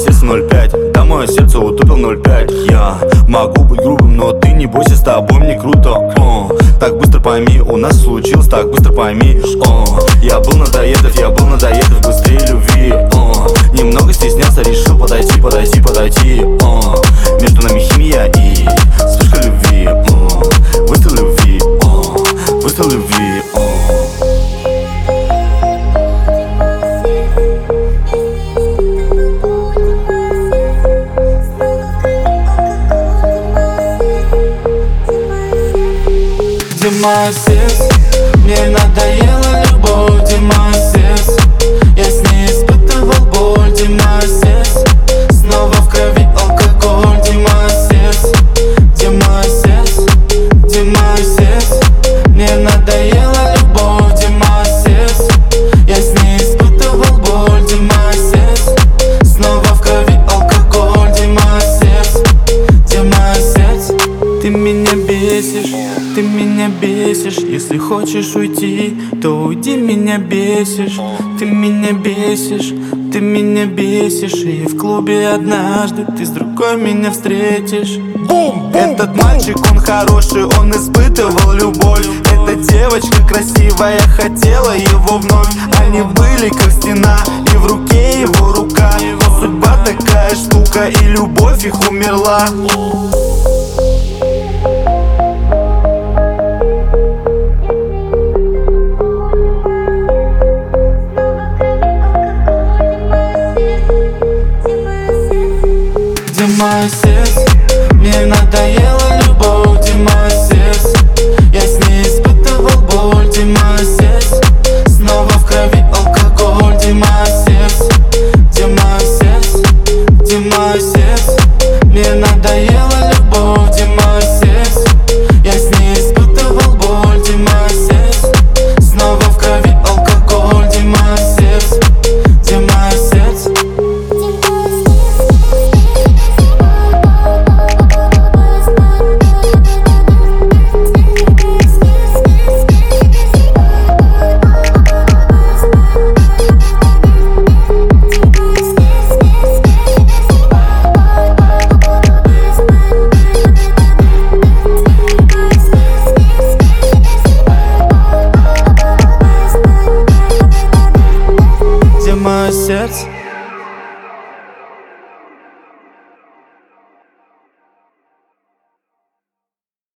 сердце 0,5, да, мое сердце утопил 0,5. Я могу быть грубым, но ты не бойся, с тобой мне круто. Так быстро пойми, у нас случилось, так быстро пойми. Я был надоедов, быстрее любви. Немного стеснялся, решил подойти. Между нами химия и вспышка любви. Выстрел любви, выстрел любви. Где мое сердце? Мне надоела любовь. Где мое сердце? Я с ней испытывал боль. Где мое сердце? Снова в крови алкоголь. Где мое сердце? Где мое сердце? Где мое сердце? Мне надоела любовь. Где мое сердце? Я с ней испытывал боль. Где мое сердце? Снова в крови алкоголь. Где мое сердце? Где мое сердце? Ты меня бесишь, ты меня бесишь. Если хочешь уйти, то уйди, меня бесишь. Ты меня бесишь, ты меня бесишь. И в клубе однажды ты с другой меня встретишь. Бум! Этот мальчик, он хороший, он испытывал любовь. Эта девочка красивая, хотела его вновь. Они были как стена, и в руке его рука. Но судьба такая штука, и любовь их умерла. Где мое сердце? Мне надоела любовь. Где мое сердце? Я с ней испытывал боль. Где мое сердце? Снова в крови алкоголь. Где мое сердце? Где мое сердце? Где мое сердце? Мне надоело.